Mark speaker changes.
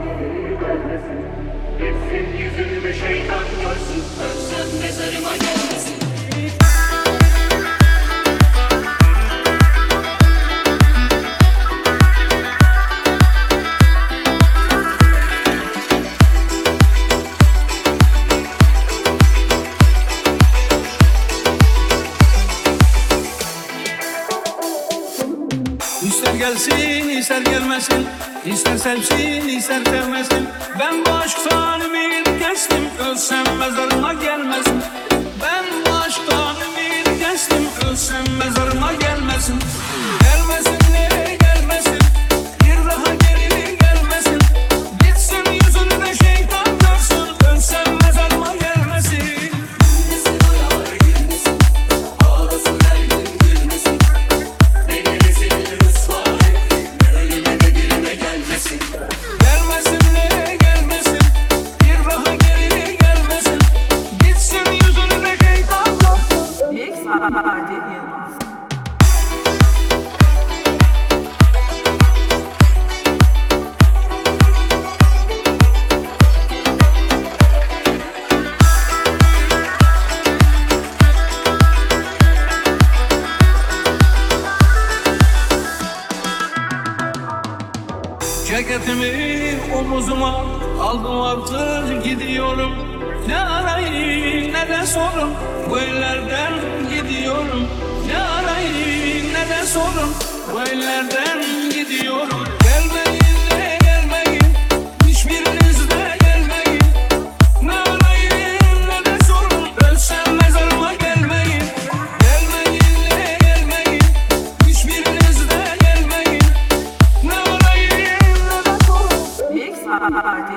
Speaker 1: geri gelmesin. Gitsin yüzünü şeytan görsün. Ölsem mezarıma gelmesin.
Speaker 2: İster gelsin, ister gelmesin, ister sevsin, ister sevmesin. Ben bu aşktan ümit kestim, ölsem mezarıma gelmesin. Ben bu aşktan ümit kestim, ölsem mezarıma gelmesin. Gelmesin, nereye gelmesin, bir daha geri gelmesin. Gitsin yüzünde şeytan görsün, ölsem mezarıma gelmesin.
Speaker 1: Gülmesin, oyalar gülmesin. Ağlasın her gün gülmesin. Beni rezil rüsva ettin. Ölüme de dilime gelmesin.
Speaker 2: Gelmesin, nereye gelmesin, bir daha geri gelmesin. Gitsin yüzünde şeytan görsün.
Speaker 3: Mix Ferdi Yılmaz.
Speaker 2: Ceketimi omuzuma aldım artık gidiyorum. Ne arayayım ne de sorun, bu ellerden gidiyorum. Ne arayayım ne de sorun, bu ellerden gidiyorum. Gelmeyin de gelmeyin, hiçbiriniz de gelmeyin. Ne arayayım ne de sorun, ölsem mezarıma gelmeyin. Gelmeyin de gelmeyin, hiçbiriniz de gelmeyin. Ne arayayım ne de sorun.
Speaker 3: Mix Ferdi